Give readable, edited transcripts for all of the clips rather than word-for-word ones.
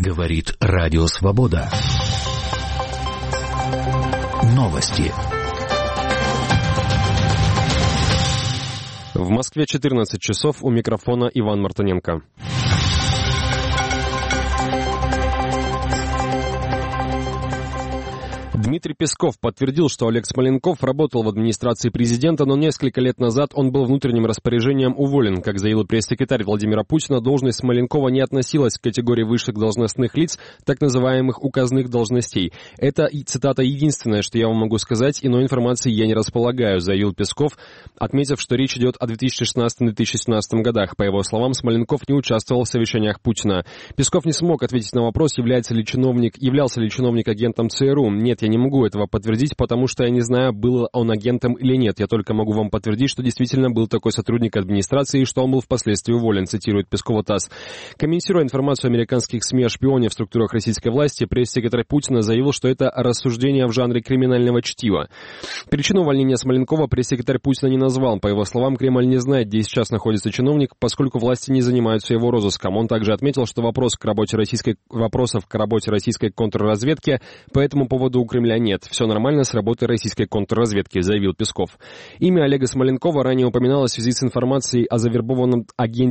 Говорит Радио Свобода. Новости. В Москве 14 часов, у микрофона Иван Мартыненко. Дмитрий Песков подтвердил, что Олег Смоленков работал в администрации президента, но несколько лет назад он был внутренним распоряжением уволен. Как заявил пресс-секретарь Владимира Путина, должность Смоленкова не относилась к категории высших должностных лиц, так называемых указных должностей. Это, цитата, единственное, что я вам могу сказать, иной информации я не располагаю, заявил Песков, отметив, что речь идет о 2016-2017 годах. По его словам, Смоленков не участвовал в совещаниях Путина. Песков не смог ответить на вопрос, являлся ли чиновник агентом ЦРУ. Нет, я не могу этого подтвердить, потому что я не знаю, был он агентом или нет. Я только могу вам подтвердить, что действительно был такой сотрудник администрации и что он был впоследствии уволен, цитирует Пескова ТАСС. Комментируя информацию американских СМИ о шпионе в структурах российской власти, пресс-секретарь Путина заявил, что это рассуждение в жанре криминального чтива. Причину увольнения Смоленкова пресс-секретарь Путина не назвал. По его словам, Кремль не знает, где сейчас находится чиновник, поскольку власти не занимаются его розыском. Он также отметил, что вопросов к работе российской контрразведки по этому поводу у Кремля нет. Все нормально с работой российской контрразведки, заявил Песков. Имя Олега Смоленкова ранее упоминалось в связи с информацией о завербованном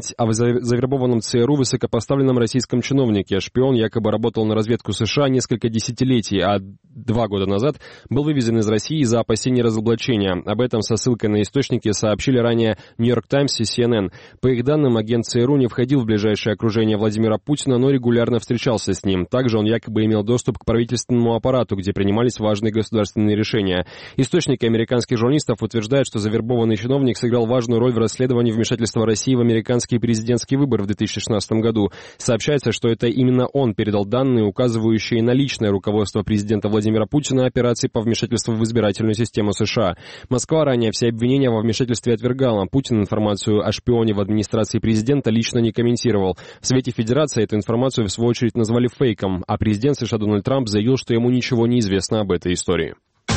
ЦРУ высокопоставленном российском чиновнике. Шпион якобы работал на разведку США несколько десятилетий, а 2 года назад был вывезен из России из-за опасений разоблачения. Об этом со ссылкой на источники сообщили ранее Нью-Йорк Таймс и CNN. По их данным, агент ЦРУ не входил в ближайшее окружение Владимира Путина, но регулярно встречался с ним. Также он якобы имел доступ к правительственному аппарату, где принимались важные государственные решения. Источники американских журналистов утверждают, что завербованный чиновник сыграл важную роль в расследовании вмешательства России в американские президентские выборы в 2016 году. Сообщается, что это именно он передал данные, указывающие на личное руководство президента Владимира Путина операции по вмешательству в избирательную систему США. Москва ранее все обвинения во вмешательстве отвергала. Путин информацию о шпионе в администрации президента лично не комментировал. В Совете Федерации эту информацию в свою очередь назвали фейком, а президент США Дональд Трамп заявил, что ему ничего не известно об этой истории.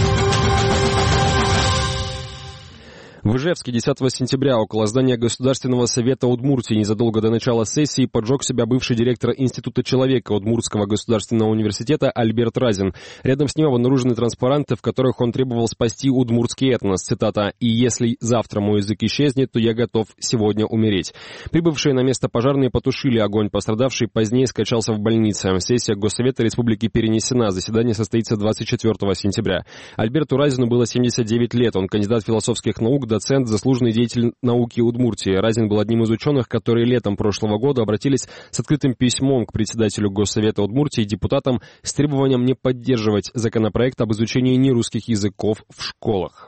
В Ижевске 10 сентября около здания Государственного совета Удмуртии незадолго до начала сессии поджег себя бывший директор Института человека Удмуртского государственного университета Альберт Разин. Рядом с ним обнаружены транспаранты, в которых он требовал спасти удмуртский этнос. Цитата: «И если завтра мой язык исчезнет, то я готов сегодня умереть». Прибывшие на место пожарные потушили огонь. Пострадавший позднее скончался в больнице. Сессия Госсовета Республики перенесена. Заседание состоится 24 сентября. Альберту Разину было 79 лет. Он кандидат философских наук, доцент, заслуженный деятель науки Удмуртии. Разин был одним из ученых, которые летом прошлого года обратились с открытым письмом к председателю Госсовета Удмуртии и депутатам с требованием не поддерживать законопроект об изучении нерусских языков в школах.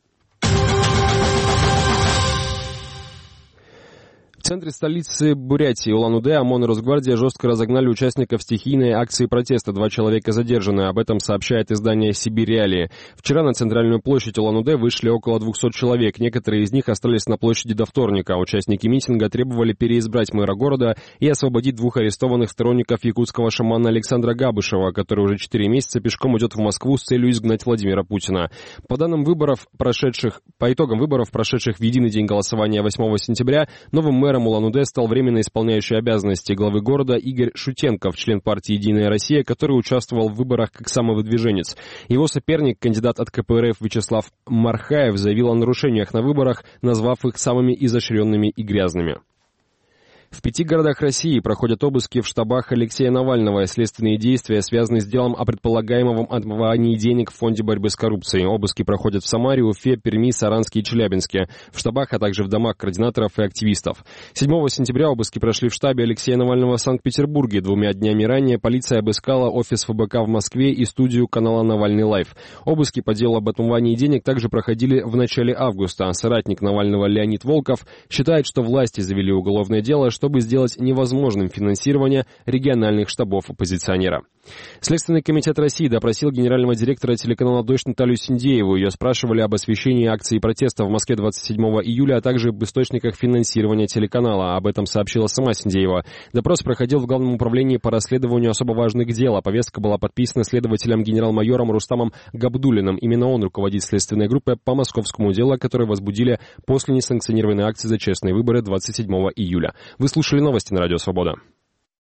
В центре столицы Бурятии, Улан-Удэ, ОМОН и Росгвардия жестко разогнали участников стихийной акции протеста. 2 человека задержаны. Об этом сообщает издание «Сибирь Реалии». Вчера на центральную площадь Улан-Удэ вышли около 200 человек. Некоторые из них остались на площади до вторника. Участники митинга требовали переизбрать мэра города и освободить 2 арестованных сторонников якутского шамана Александра Габышева, который уже 4 месяца пешком идет в Москву с целью изгнать Владимира Путина. По итогам выборов, прошедших в единый день голосования 8 сентября, новым мэром Улан-Удэ стал временно исполняющий обязанности главы города Игорь Шутенков, член партии «Единая Россия», который участвовал в выборах как самовыдвиженец. Его соперник, кандидат от КПРФ Вячеслав Мархаев, заявил о нарушениях на выборах, назвав их самыми изощренными и грязными. В 5 городах России проходят обыски в штабах Алексея Навального. Следственные действия связаны с делом о предполагаемом отмывании денег в Фонде борьбы с коррупцией. Обыски проходят в Самаре, Уфе, Перми, Саранске и Челябинске. В штабах, а также в домах координаторов и активистов. 7 сентября обыски прошли в штабе Алексея Навального в Санкт-Петербурге. 2 днями ранее полиция обыскала офис ФБК в Москве и студию канала «Навальный Лайв». Обыски по делу об отмывании денег также проходили в начале августа. Соратник Навального Леонид Волков считает, что власти завели уголовное дело, чтобы сделать невозможным финансирование региональных штабов оппозиционера. Следственный комитет России допросил генерального директора телеканала «Дождь» Наталью Синдееву. Ее спрашивали об освещении акции протеста в Москве 27 июля, а также об источниках финансирования телеканала. Об этом сообщила сама Синдеева. Допрос проходил в Главном управлении по расследованию особо важных дел, а повестка была подписана следователем генерал-майором Рустамом Габдуллиным. Именно он руководит следственной группой по московскому делу, которое возбудили после несанкционированной акции за честные выборы 27 июля. Вы слушали новости на Радио Свобода.